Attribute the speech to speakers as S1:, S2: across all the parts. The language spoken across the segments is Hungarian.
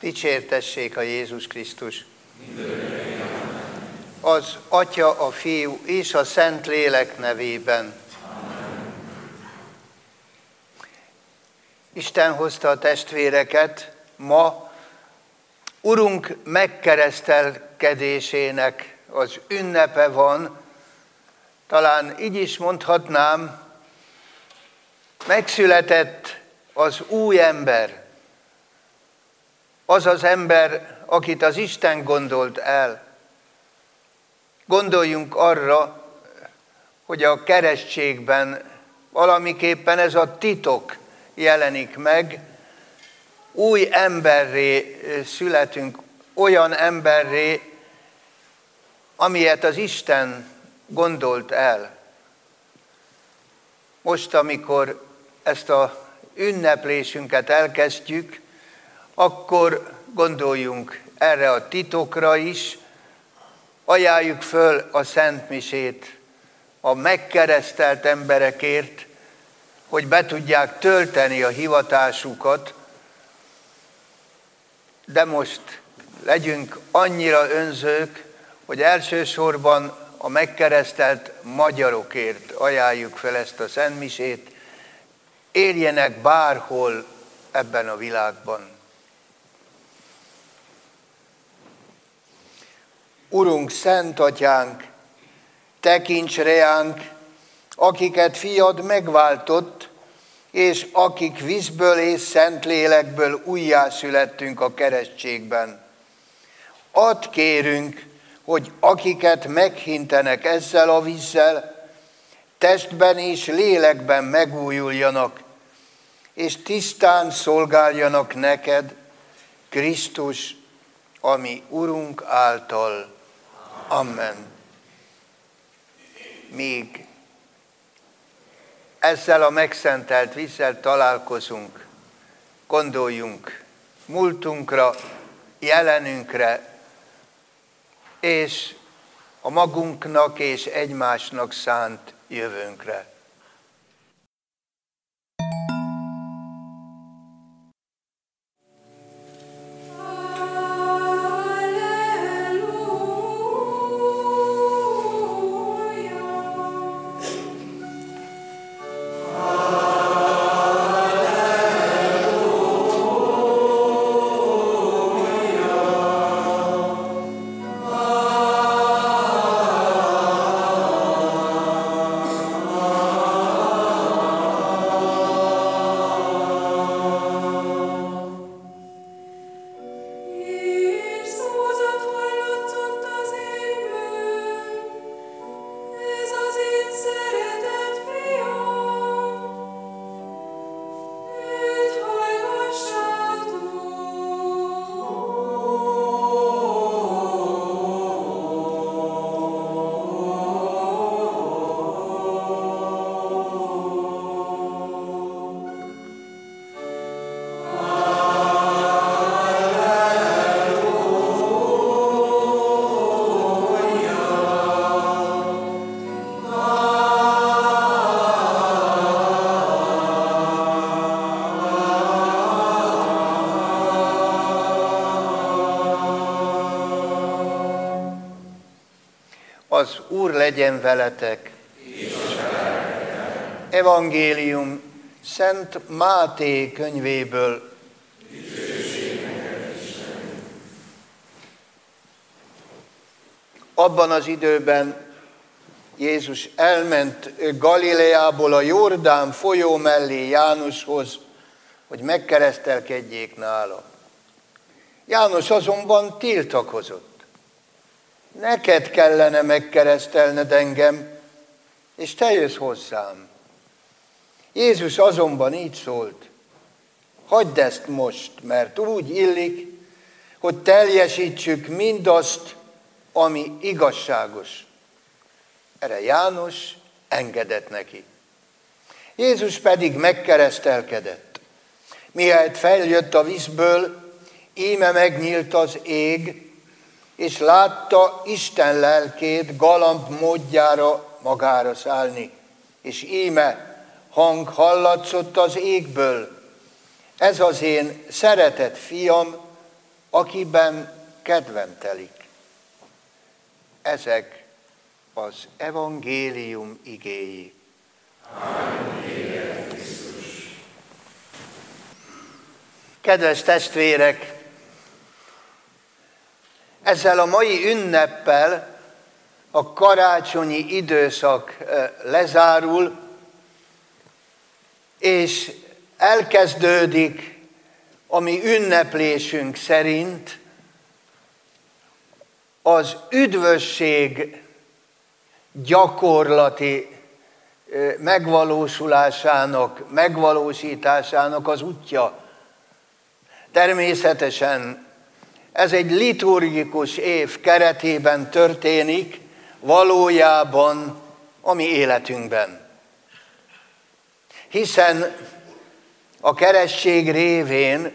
S1: Dicsértessék a Jézus Krisztus! Az Atya, a Fiú és a Szent Lélek nevében. Amen. Isten hozta a testvéreket ma Urunk megkeresztelkedésének az ünnepe van, talán így is mondhatnám, megszületett az új ember, az az ember, akit az Isten gondolt el. Gondoljunk arra, hogy a keresztségben valamiképpen ez a titok jelenik meg, új emberré születünk, olyan emberré, amilyet az Isten gondolt el. Most, amikor ezt az ünneplésünket elkezdjük, akkor gondoljunk erre a titokra is, ajánljuk föl a Szent Misét a megkeresztelt emberekért, hogy be tudják tölteni a hivatásukat, de most legyünk annyira önzők, hogy elsősorban a megkeresztelt magyarokért ajánljuk fel ezt a Szent Misét, éljenek bárhol ebben a világban. Urunk, Szent Atyánk, tekints reánk, akiket fiad megváltott, és akik vízből és Szentlélekből újjászülettünk a keresztségben. Add kérünk, hogy akiket meghintenek ezzel a vízzel, testben és lélekben megújuljanak, és tisztán szolgáljanak neked, Krisztus, a mi Urunk által. Amen. Míg ezzel a megszentelt vízzel találkozunk, gondoljunk múltunkra, jelenünkre, és a magunknak és egymásnak szánt jövőnkre. Az Úr legyen veletek. Evangélium Szent Máté könyvéből. Abban az időben Jézus elment Galileából a Jordán folyó mellé Jánoshoz, hogy megkeresztelkedjék nála. János azonban tiltakozott. Neked kellene megkeresztelned engem, és te jössz hozzám. Jézus azonban így szólt: hagyd ezt most, mert úgy illik, hogy teljesítsük mindazt, ami igazságos. Erre János engedett neki. Jézus pedig megkeresztelkedett. Mihelyt feljött a vízből, íme megnyílt az ég, és látta Isten lelkét galamb módjára magára szállni. És íme hang hallatszott az égből: ez az én szeretett fiam, akiben kedvem telik. Ezek az evangélium igéi. Kedves testvérek, ezzel a mai ünneppel a karácsonyi időszak lezárul, és elkezdődik a mi ünneplésünk szerint az üdvösség gyakorlati megvalósításának az útja. Természetesen ez egy liturgikus év keretében történik, valójában a mi életünkben. Hiszen a keresztség révén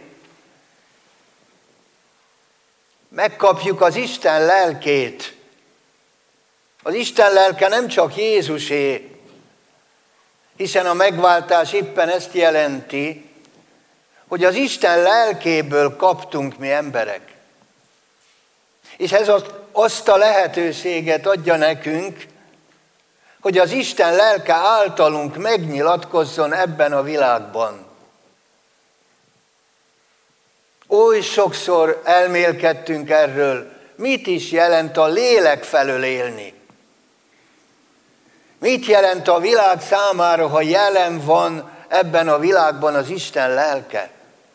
S1: megkapjuk az Isten lelkét. Az Isten lelke nem csak Jézusé, hiszen a megváltás éppen ezt jelenti, hogy az Isten lelkéből kaptunk mi emberek. És ez azt a lehetőséget adja nekünk, hogy az Isten lelke általunk megnyilatkozzon ebben a világban. Oly sokszor elmélkedtünk erről, mit is jelent a lélek felől élni. Mit jelent a világ számára, ha jelen van ebben a világban az Isten lelke?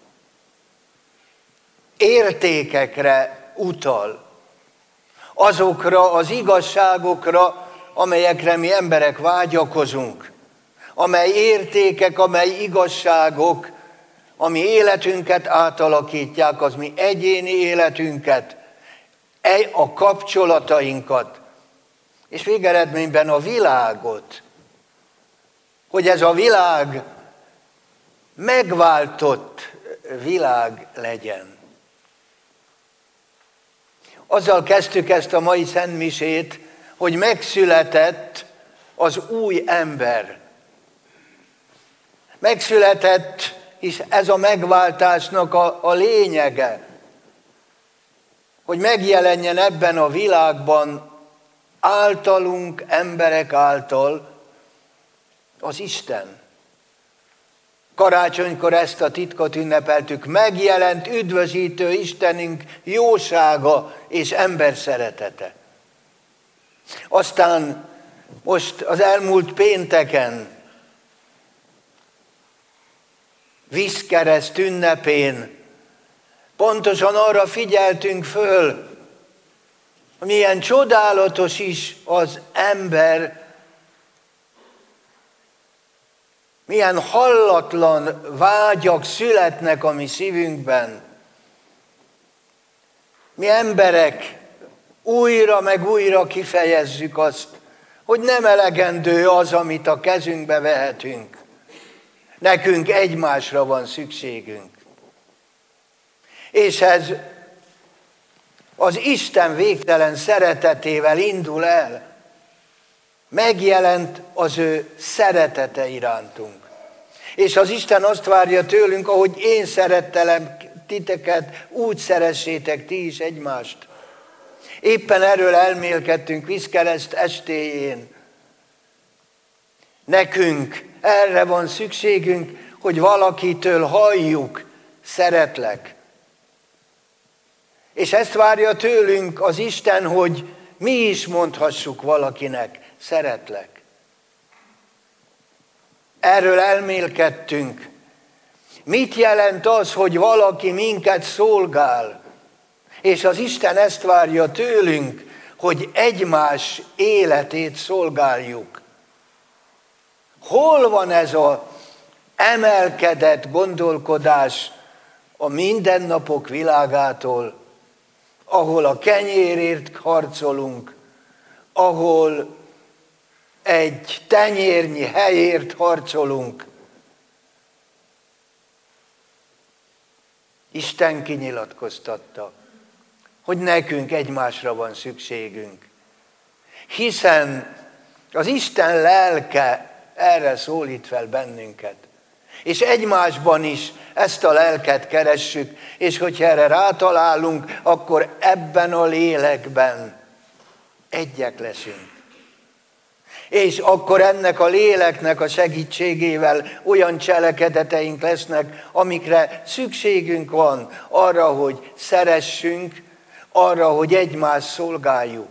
S1: Értékekre utal. Azokra az igazságokra, amelyekre mi emberek vágyakozunk. Amely értékek, amely igazságok, ami életünket átalakítják, az mi egyéni életünket, a kapcsolatainkat, és végeredményben a világot, hogy ez a világ megváltott világ legyen. Azzal kezdtük ezt a mai szentmisét, hogy megszületett az új ember. Megszületett, és ez a megváltásnak a lényege, hogy megjelenjen ebben a világban általunk, emberek által az Isten. Karácsonykor ezt a titkot ünnepeltük, megjelent üdvözítő Istenünk jósága és ember szeretete. Aztán most az elmúlt pénteken, vízkereszt ünnepén pontosan arra figyeltünk föl, milyen csodálatos is az ember, milyen hallatlan vágyak születnek a mi szívünkben. Mi emberek újra meg újra kifejezzük azt, hogy nem elegendő az, amit a kezünkbe vehetünk. Nekünk egymásra van szükségünk. És ez az Isten végtelen szeretetével indul el. Megjelent az ő szeretete irántunk. És az Isten azt várja tőlünk, ahogy én szerettelem titeket, úgy szeressétek ti is egymást. Éppen erről elmélkedtünk vízkereszt estéjén. Nekünk erre van szükségünk, hogy valakitől halljuk, szeretlek. És ezt várja tőlünk az Isten, hogy mi is mondhassuk valakinek, szeretlek. Erről elmélkedtünk. Mit jelent az, hogy valaki minket szolgál? És az Isten ezt várja tőlünk, hogy egymás életét szolgáljuk. Hol van ez az emelkedett gondolkodás a mindennapok világától, ahol a kenyérért harcolunk, ahol egy tenyérnyi helyért harcolunk? Isten kinyilatkoztatta, hogy nekünk egymásra van szükségünk. Hiszen az Isten lelke erre szólít fel bennünket. És egymásban is ezt a lelket keressük, és hogyha erre rátalálunk, akkor ebben a lélekben egyek leszünk. És akkor ennek a léleknek a segítségével olyan cselekedeteink lesznek, amikre szükségünk van arra, hogy szeressünk, arra, hogy egymást szolgáljuk.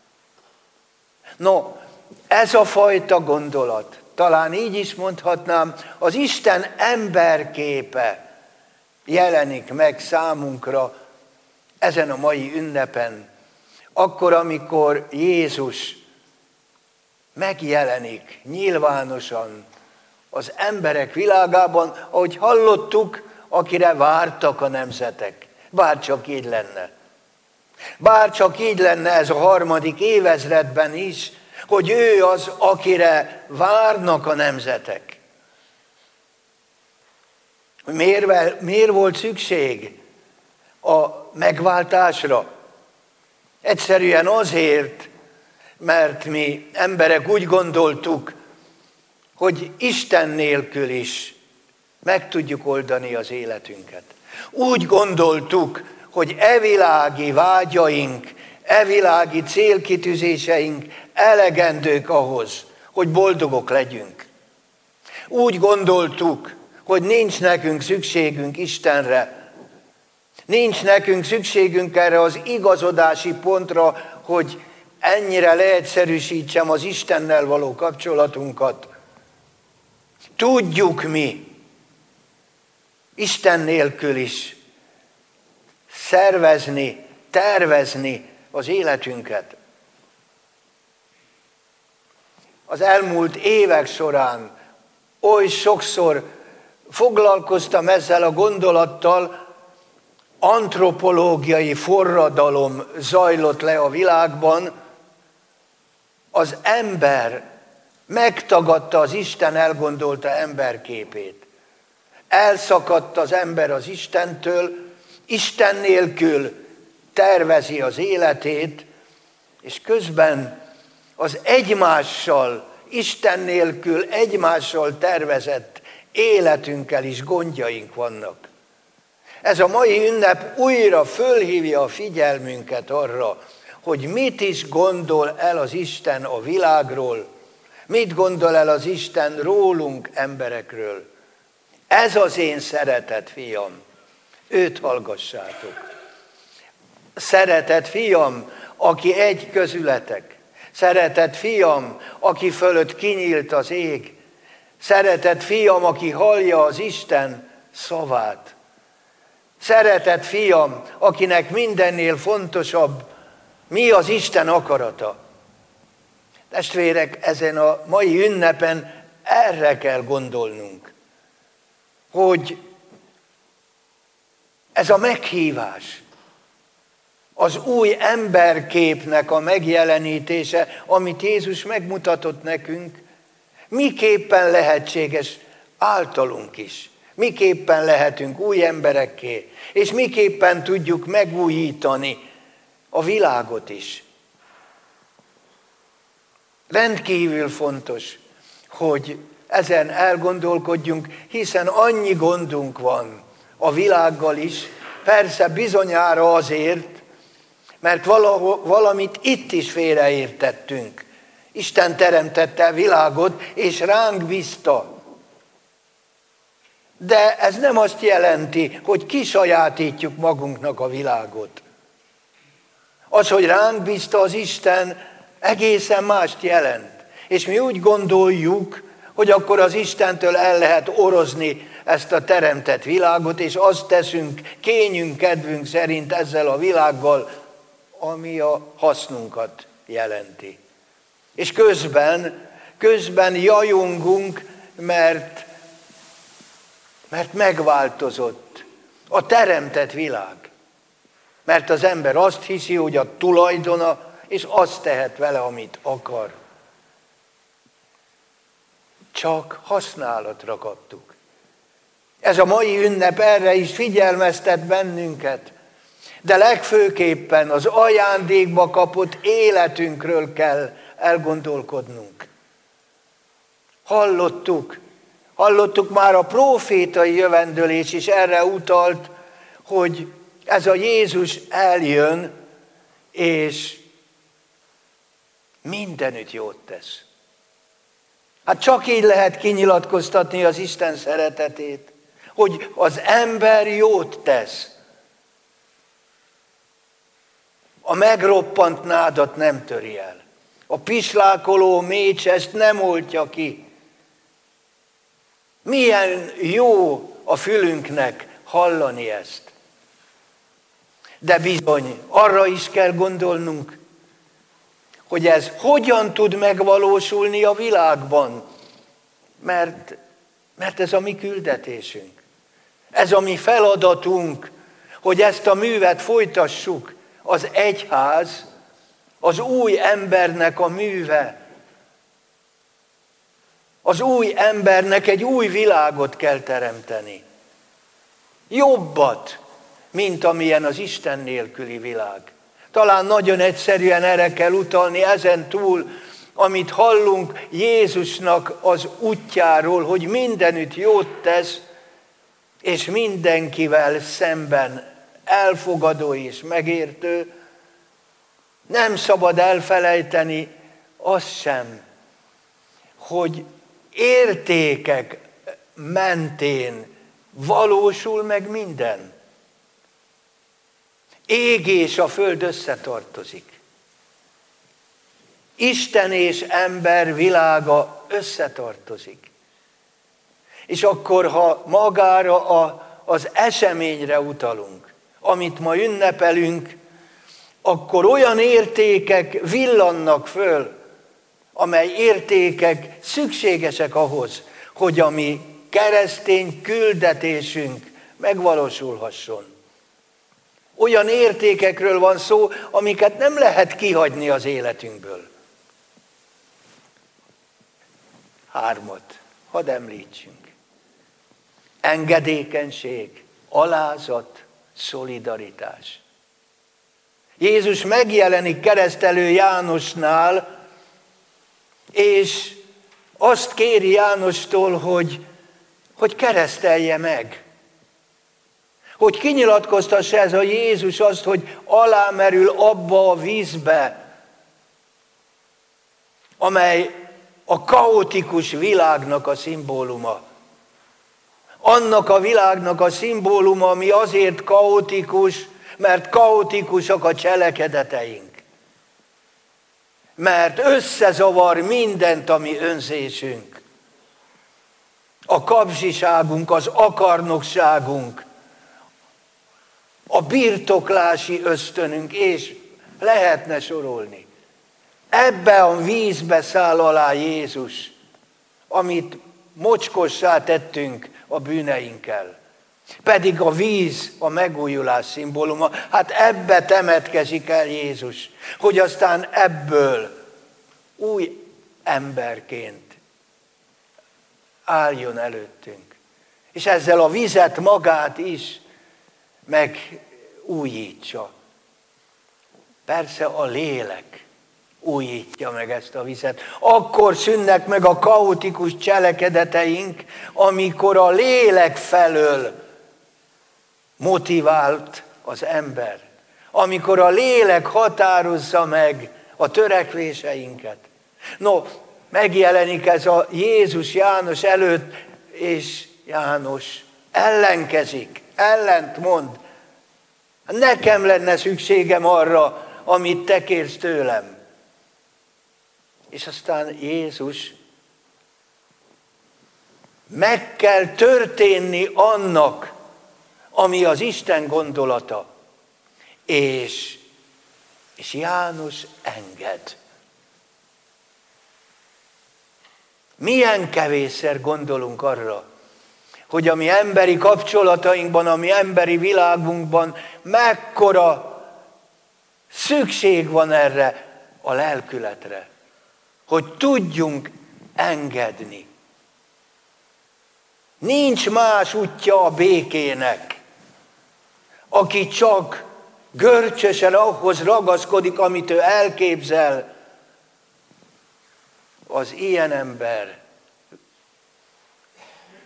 S1: No, ez a fajta gondolat, talán így is mondhatnám, az Isten emberképe jelenik meg számunkra ezen a mai ünnepen, akkor, amikor Jézus megjelenik nyilvánosan az emberek világában, ahogy hallottuk, akire vártak a nemzetek. Bárcsak így lenne. Bárcsak így lenne ez a 3. évezredben is, hogy ő az, akire várnak a nemzetek. Miért volt szükség a megváltásra? Egyszerűen azért, mert mi emberek úgy gondoltuk, hogy Isten nélkül is meg tudjuk oldani az életünket. Úgy gondoltuk, hogy evilági vágyaink, evilági célkitűzéseink elegendők ahhoz, hogy boldogok legyünk. Úgy gondoltuk, hogy nincs nekünk szükségünk Istenre, nincs nekünk szükségünk erre az igazodási pontra, hogy ennyire leegyszerűsítsem az Istennel való kapcsolatunkat. Tudjuk mi, Isten nélkül is szervezni, tervezni az életünket. Az elmúlt évek során oly sokszor foglalkoztam ezzel a gondolattal, antropológiai forradalom zajlott le a világban, az ember megtagadta az Isten elgondolta emberképét. Elszakadt az ember az Istentől, Isten nélkül tervezi az életét, és közben az egymással, Isten nélkül egymással tervezett életünkkel is gondjaink vannak. Ez a mai ünnep újra fölhívja a figyelmünket arra, hogy mit is gondol el az Isten a világról, mit gondol el az Isten rólunk, emberekről. Ez az én szeretett fiam, őt hallgassátok. Szeretett fiam, aki egy közületek. Szeretett fiam, aki fölött kinyílt az ég. Szeretett fiam, aki hallja az Isten szavát. Szeretett fiam, akinek mindennél fontosabb, mi az Isten akarata. Testvérek, ezen a mai ünnepen erre kell gondolnunk, hogy ez a meghívás, az új emberképnek a megjelenítése, amit Jézus megmutatott nekünk, miképpen lehetséges általunk is. Miképpen lehetünk új emberekké, és miképpen tudjuk megújítani a világot is. Rendkívül fontos, hogy ezen elgondolkodjunk, hiszen annyi gondunk van a világgal is, persze bizonyára azért, mert valamit itt is félreértettünk. Isten teremtette a világot, és ránk bízta. De ez nem azt jelenti, hogy kisajátítjuk magunknak a világot. Az, hogy ránk bízta az Isten, egészen mást jelent. És mi úgy gondoljuk, hogy akkor az Istentől el lehet orozni ezt a teremtett világot, és azt teszünk kényünk, kedvünk szerint ezzel a világgal, ami a hasznunkat jelenti. És közben jajongunk, mert megváltozott a teremtett világ. Mert az ember azt hiszi, hogy a tulajdona, és azt tehet vele, amit akar. Csak használatra kaptuk. Ez a mai ünnep erre is figyelmeztet bennünket, de legfőképpen az ajándékba kapott életünkről kell elgondolkodnunk. Hallottuk már, a prófétai jövendőlés is erre utalt, hogy ez a Jézus eljön, és mindenütt jót tesz. Hát csak így lehet kinyilatkoztatni az Isten szeretetét, hogy az ember jót tesz. A megroppant nádat nem töri el. A pislákoló mécsest nem oltja ki. Milyen jó a fülünknek hallani ezt. De bizony, arra is kell gondolnunk, hogy ez hogyan tud megvalósulni a világban. Mert ez a mi küldetésünk. Ez a mi feladatunk, hogy ezt a művet folytassuk. Az egyház, az új embernek a műve. Az új embernek egy új világot kell teremteni. Jobbat, mint amilyen az Isten nélküli világ. Talán nagyon egyszerűen erre kell utalni ezen túl, amit hallunk Jézusnak az útjáról, hogy mindenütt jót tesz, és mindenkivel szemben elfogadó és megértő. Nem szabad elfelejteni azt sem, hogy értékek mentén valósul meg minden. Ég és a föld összetartozik. Isten és ember világa összetartozik. És akkor, ha magára az eseményre utalunk, amit ma ünnepelünk, akkor olyan értékek villannak föl, amely értékek szükségesek ahhoz, hogy a mi keresztény küldetésünk megvalósulhasson. Olyan értékekről van szó, amiket nem lehet kihagyni az életünkből. 3, hadd említsünk. Engedékenység, alázat, szolidaritás. Jézus megjelenik keresztelő Jánosnál, és azt kéri Jánostól, hogy keresztelje meg. Hogy kinyilatkoztassa ez a Jézus azt, hogy alámerül abba a vízbe, amely a kaotikus világnak a szimbóluma. Annak a világnak a szimbóluma, ami azért kaotikus, mert kaotikusak a cselekedeteink. Mert összezavar mindent a mi önzésünk. A kapzsiságunk, az akarnokságunk, a birtoklási ösztönünk, és lehetne sorolni. Ebbe a vízbe száll alá Jézus, amit mocskossá tettünk a bűneinkkel. Pedig a víz a megújulás szimbóluma. Hát ebbe temetkezik el Jézus, hogy aztán ebből új emberként álljon előttünk. És ezzel a vizet magát is megújítsa. Persze a lélek újítja meg ezt a vizet. Akkor szűnnek meg a kaotikus cselekedeteink, amikor a lélek felől motivált az ember. Amikor a lélek határozza meg a törekvéseinket. No, megjelenik ez a Jézus János előtt, és János ellenkezik, ellent mond. Nekem lenne szükségem arra, amit te kérsz tőlem. És aztán Jézus, meg kell történni annak, ami az Isten gondolata. És János enged. Milyen kevésszer gondolunk arra, hogy a mi emberi kapcsolatainkban, a mi emberi világunkban mekkora szükség van erre a lelkületre, hogy tudjunk engedni. Nincs más útja a békének, aki csak görcsösen ahhoz ragaszkodik, amit ő elképzel. Az ilyen ember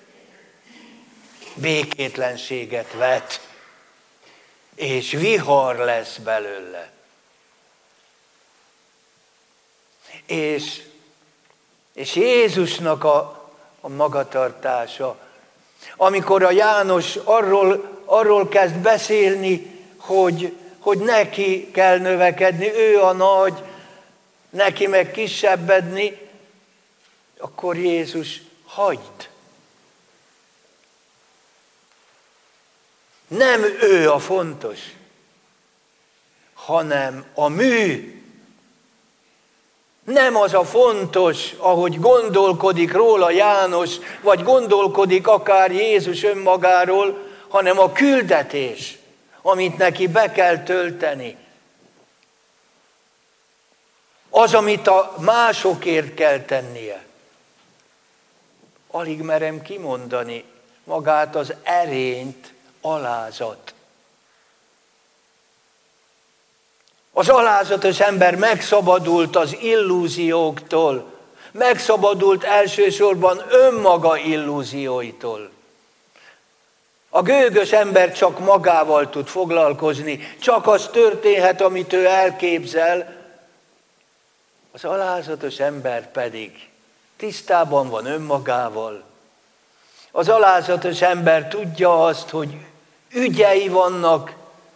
S1: békétlenséget vet, és vihar lesz belőle. És Jézusnak a magatartása, amikor a János arról kezd beszélni, hogy neki kell növekedni, ő a nagy, neki meg kisebbedni, akkor Jézus hagyd. Nem ő a fontos, hanem a mű. Nem az a fontos, ahogy gondolkodik róla János, vagy gondolkodik akár Jézus önmagáról, hanem a küldetés, amit neki be kell tölteni. Az, amit a másokért kell tennie. Alig merem kimondani magát az erényt, alázat. Az alázatos ember megszabadult az illúzióktól, megszabadult elsősorban önmaga illúzióitól. A gőgös ember csak magával tud foglalkozni, csak az történhet, amit ő elképzel. Az alázatos ember pedig tisztában van önmagával. Az alázatos ember tudja azt, hogy ügyei vannak,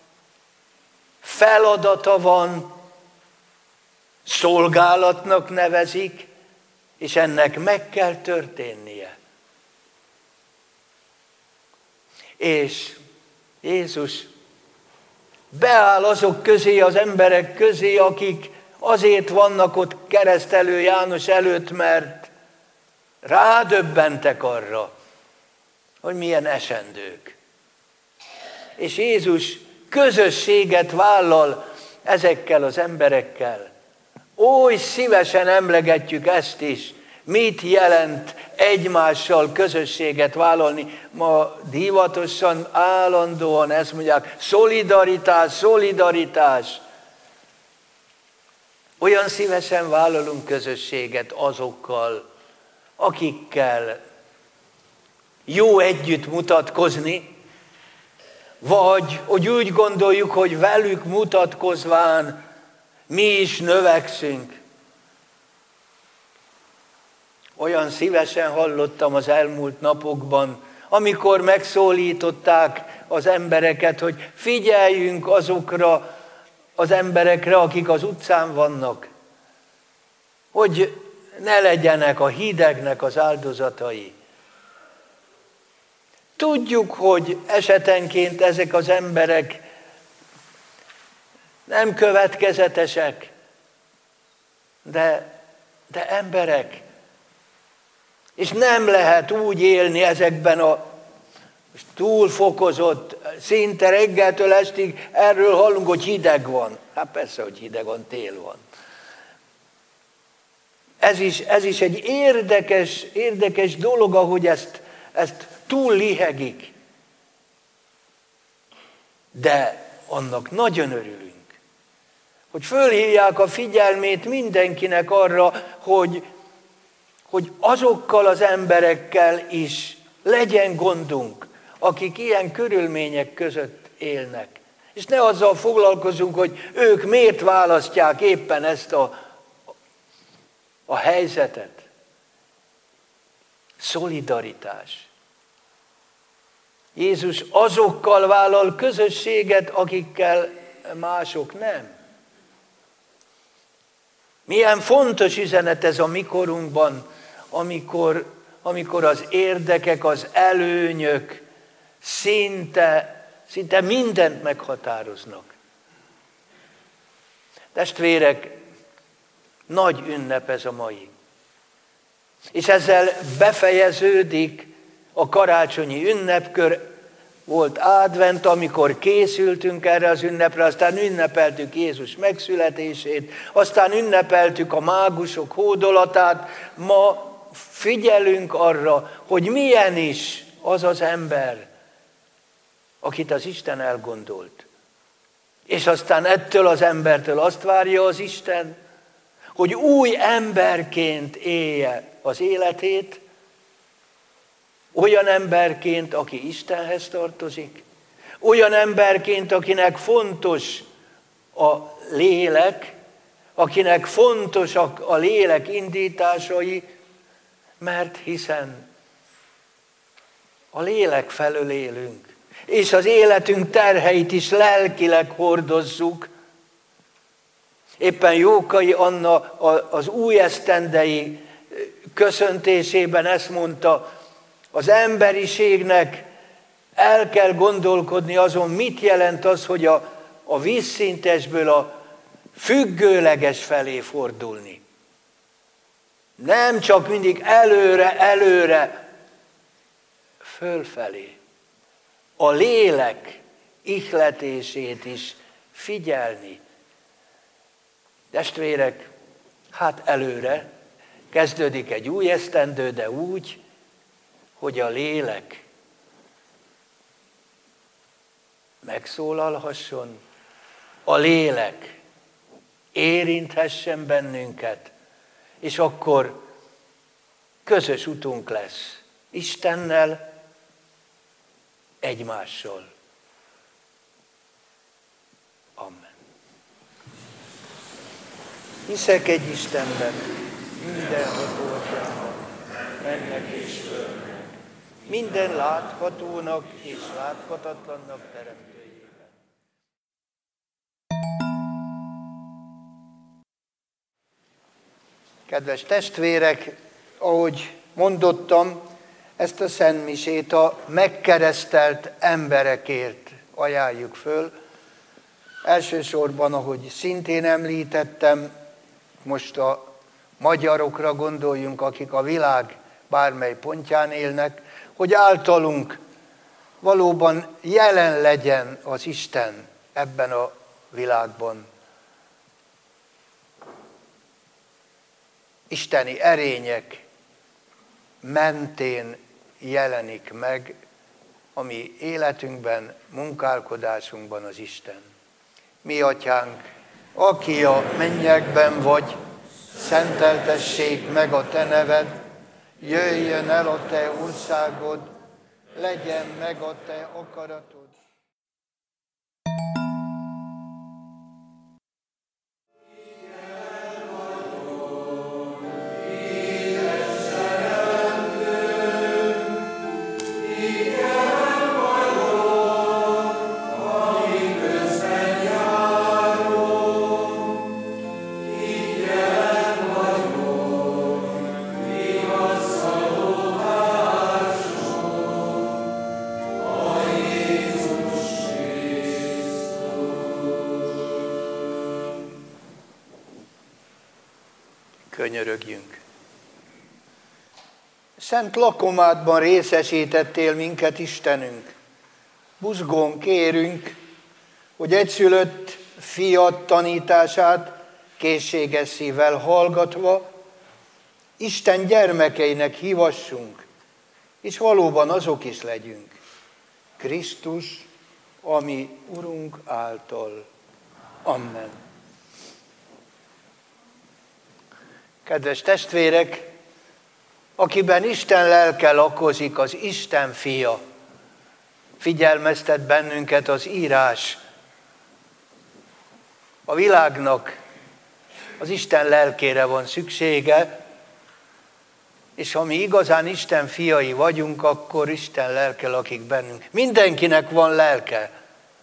S1: feladata van, szolgálatnak nevezik, és ennek meg kell történnie. És Jézus beáll azok közé, az emberek közé, akik azért vannak ott keresztelő János előtt, mert rádöbbentek arra, hogy milyen esendők. És Jézus közösséget vállal ezekkel az emberekkel. Oly szívesen emlegetjük ezt is. Mit jelent egymással közösséget vállalni? Ma divatosan, állandóan ezt mondják, szolidaritás, szolidaritás. Olyan szívesen vállalunk közösséget azokkal, akikkel jó együtt mutatkozni, vagy hogy úgy gondoljuk, hogy velük mutatkozván mi is növekszünk. Olyan szívesen hallottam az elmúlt napokban, amikor megszólították az embereket, hogy figyeljünk azokra az emberekre, akik az utcán vannak, hogy ne legyenek a hidegnek az áldozatai. Tudjuk, hogy esetenként ezek az emberek nem következetesek, de emberek. És nem lehet úgy élni ezekben a túlfokozott, szinte reggeltől estig erről hallunk, hogy hideg van. Hát persze, hogy hideg van, tél van. Ez is egy érdekes dolog, ahogy ezt túl lihegik. De annak nagyon örülünk, hogy fölhívják a figyelmét mindenkinek arra, hogy azokkal az emberekkel is legyen gondunk, akik ilyen körülmények között élnek. És ne azzal foglalkozunk, hogy ők miért választják éppen ezt a helyzetet. Szolidaritás. Jézus azokkal vállal közösséget, akikkel mások nem. Milyen fontos üzenet ez a mi korunkban, amikor az érdekek, az előnyök szinte mindent meghatároznak. Testvérek, nagy ünnep ez a mai. És ezzel befejeződik a karácsonyi ünnepkör. Volt advent, amikor készültünk erre az ünnepre, aztán ünnepeltük Jézus megszületését, aztán ünnepeltük a mágusok hódolatát. Ma figyelünk arra, hogy milyen is az az ember, akit az Isten elgondolt. És aztán ettől az embertől azt várja az Isten, hogy új emberként élje az életét, Olyan emberként, aki Istenhez tartozik, olyan emberként, akinek fontos a lélek, akinek fontos a lélek indításai, mert hiszen a lélek felől élünk, és az életünk terheit is lelkileg hordozzuk. Éppen Jókai Anna az újesztendei köszöntésében ezt mondta, az emberiségnek el kell gondolkodni azon, mit jelent az, hogy a vízszintesből a függőleges felé fordulni. Nem csak mindig előre, fölfelé. A lélek ihletését is figyelni. Testvérek, hát előre kezdődik egy új esztendő, de úgy, hogy a lélek megszólalhasson, a lélek érinthessen bennünket, és akkor közös utunk lesz Istennel, egymással. Amen. Hiszek egy Istenben, mindenható Atyának, mennek és fölnek, minden láthatónak és láthatatlannak teremtőjében. Kedves testvérek, ahogy mondottam, ezt a szentmisét a megkeresztelt emberekért ajánljuk föl. Elsősorban, ahogy szintén említettem, most a magyarokra gondoljunk, akik a világ bármely pontján élnek, hogy általunk valóban jelen legyen az Isten ebben a világban. Isteni erények mentén jelenik meg a mi életünkben, munkálkodásunkban az Isten. Mi Atyánk, aki a mennyekben vagy, szenteltessék meg a Te neved, jöjjön el a Te országod, legyen meg a Te akaratod. Könyörögjünk. Szent lakomádban részesítettél minket, Istenünk. Buzgón kérünk, hogy egyszülött fiad tanítását készséges szívvel hallgatva, Isten gyermekeinek hívassunk, és valóban azok is legyünk. Krisztus, a mi Urunk által. Amen. Kedves testvérek, akiben Isten lelke lakozik, az Isten fia. Figyelmeztet bennünket az írás. A világnak az Isten lelkére van szüksége, és ha mi igazán Isten fiai vagyunk, akkor Isten lelke lakik bennünk. Mindenkinek van lelke.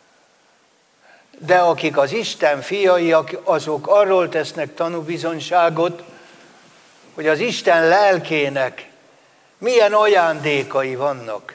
S1: De akik az Isten fiai, azok arról tesznek tanúbizonyságot, hogy az Isten lelkének milyen ajándékai vannak.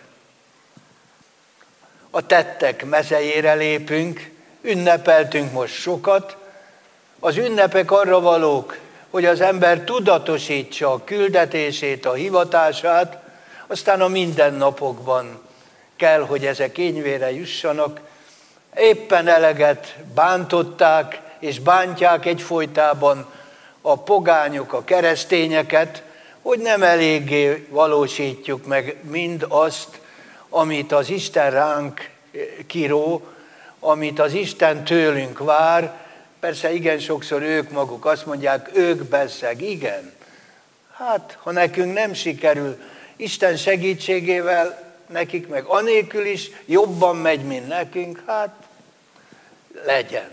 S1: A tettek mezejére lépünk, ünnepeltünk most sokat. Az ünnepek arra valók, hogy az ember tudatosítsa a küldetését, a hivatását, aztán a mindennapokban kell, hogy ezek érvényre jussanak. Éppen eleget bántották és bántják egyfolytában a pogányok, a keresztényeket, hogy nem eléggé valósítjuk meg mind azt, amit az Isten ránk kiró, amit az Isten tőlünk vár. Persze igen sokszor ők maguk azt mondják, ők bezzeg, igen. Hát, ha nekünk nem sikerül Isten segítségével nekik meg anélkül is jobban megy, mint nekünk, hát legyen.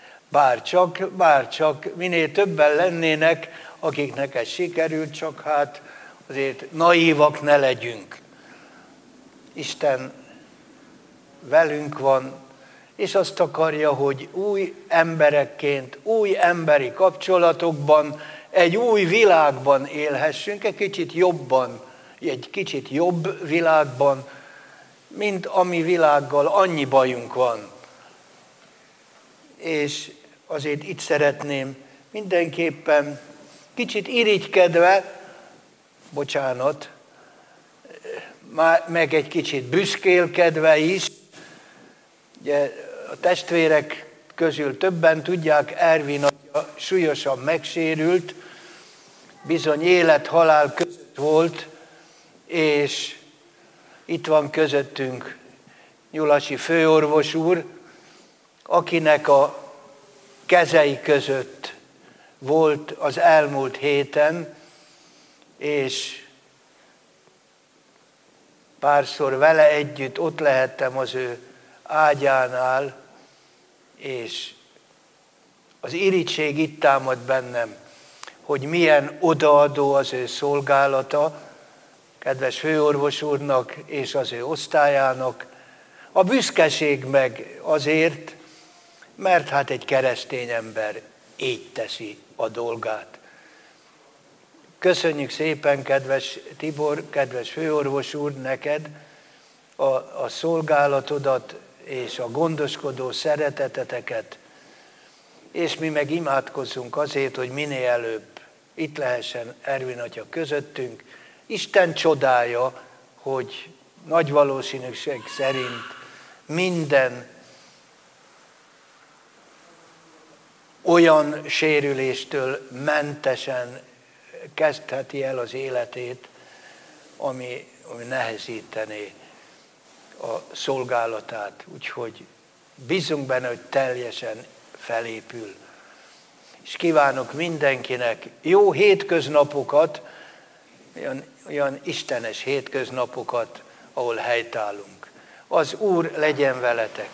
S1: Bárcsak minél többen lennének, akiknek ez sikerült, csak hát azért naívak ne legyünk. Isten velünk van, és azt akarja, hogy új emberekként, új emberi kapcsolatokban, egy új világban élhessünk, egy kicsit jobb világban, mint ami világgal annyi bajunk van. És azért itt szeretném mindenképpen kicsit irigykedve, meg egy kicsit büszkélkedve is, ugye a testvérek közül többen tudják, Ervin atya súlyosan megsérült, bizony élet-halál között volt, és itt van közöttünk Nyulasi főorvos úr, akinek a kezei között volt az elmúlt héten, és párszor vele együtt ott lehettem az ő ágyánál, és az irigység itt támad bennem, hogy milyen odaadó az ő szolgálata, kedves főorvos úrnak és az ő osztályának, a büszkeség meg azért, mert hát egy keresztény ember így teszi a dolgát. Köszönjük szépen, kedves Tibor, kedves főorvos úr, neked a szolgálatodat és a gondoskodó szereteteteket, és mi meg imádkozzunk azért, hogy minél előbb itt lehessen Ervin atya közöttünk. Isten csodája, hogy nagy valószínűség szerint minden olyan sérüléstől mentesen kezdheti el az életét, ami nehezítené a szolgálatát. Úgyhogy bízunk benne, hogy teljesen felépül. És kívánok mindenkinek jó hétköznapokat, olyan istenes hétköznapokat, ahol helytállunk. Az Úr legyen veletek.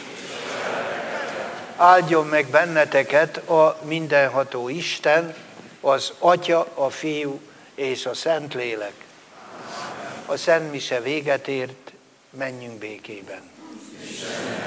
S1: Áldjon meg benneteket a mindenható Isten, az Atya, a Fiú és a Szentlélek. A Szent Mise véget ért, menjünk békében.